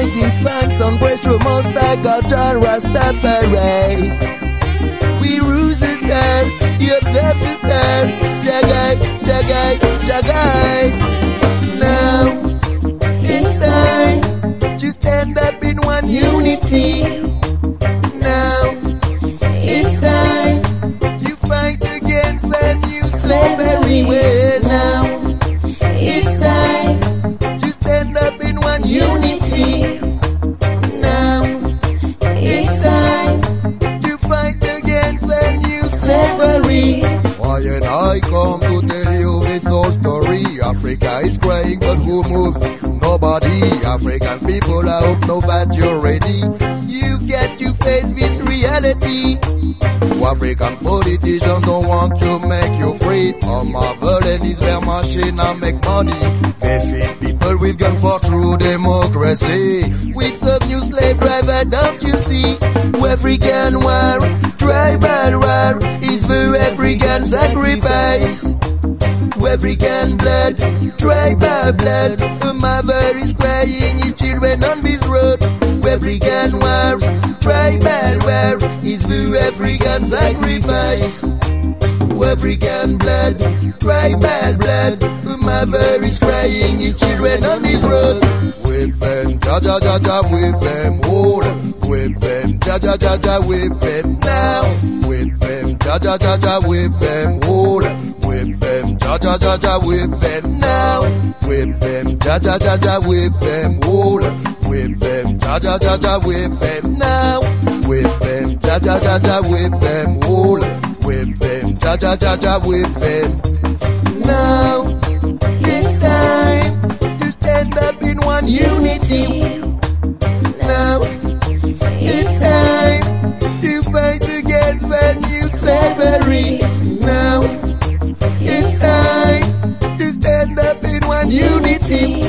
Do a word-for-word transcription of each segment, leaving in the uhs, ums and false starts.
give thanks and praise to Most High God, John Rastafari. We ruse his hand, he observes his hand. Jagai, Jagai, Jagai. Now it's time to stand up in one unity. Now it's time to fight against the new slavery. Well, now it's time to stand up in one unity. Now it's time to fight against the new slavery. Why and I come to tell you this whole story. Africa is crying, but who moves? Nobody. African people, I hope know that you're ready. You've got to face this reality. African politicians don't want to make you free. All Marvel and is their machine and make money. They feed people with gun for true democracy. With some new slave driver, don't you see? African war, tribal war, is the African sacrifice. African blood, tribal blood. The mother is crying, his children on this road. African war, tribal war, is the African sacrifice. African blood, tribal blood. The mother is crying, his children on this road. Whip them, ja ja ja ja, whip them, hold. Whip them, ja ja ja ja, whip them now. Whip them, ja ja ja ja, whip them, hold. Whip them, ja ja ja ja, whip them now. Whip them, ja ja ja ja, whip them, hold. Whip them, ja ja ja ja, whip them now. Whip them, ja ja ja ja, whip them, hold. Whip them, ja ja ja ja, whip them. Now it's time to stand up in one unity. Now it's time to fight against the new slavery. Now it's time to stand up in one unity.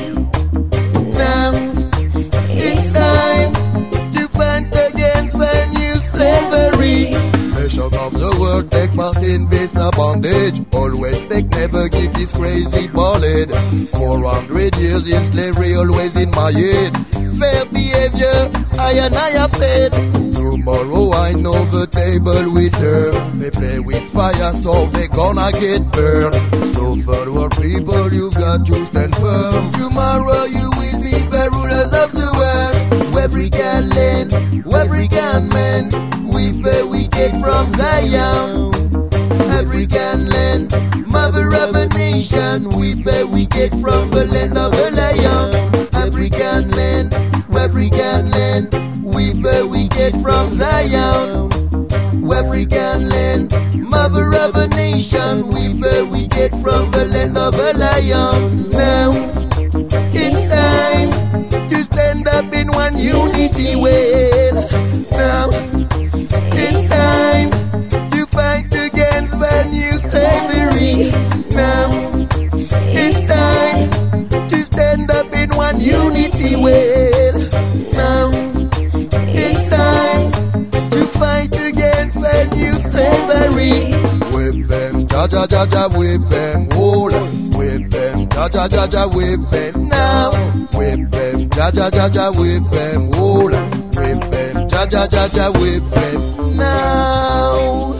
Now it's time to fight against the new slavery. Nations of the world take part in this bondage. Always take, never give this crazy bullet. four hundred years in slavery, always in my head. Fair behavior, I and I have fed. Tomorrow I know the table will turn. They play with fire, so they gonna get burned. So for our people, you got to stand firm. Tomorrow you will be the rulers of the world. African land, African men, we pay we get from Zion. African land, mother of a nation, we pay we get from the land of the lion. African land, African land, we pay we get from Zion. African land, mother of a nation, we pay we get from the land of the lion. Now it's time to stand up in one unity. Well, now it's time to fight against the new slavery. Now it's time to stand up in one unity. Well, now it's time to fight against the new slavery. Whip them, ja ja ja ja, whip them, hold. Whip them, ja ja ja ja, whip them now. Whip them, ja ja ja ja, whip them, hold. Whip them, ja ja ja ja, whip them now.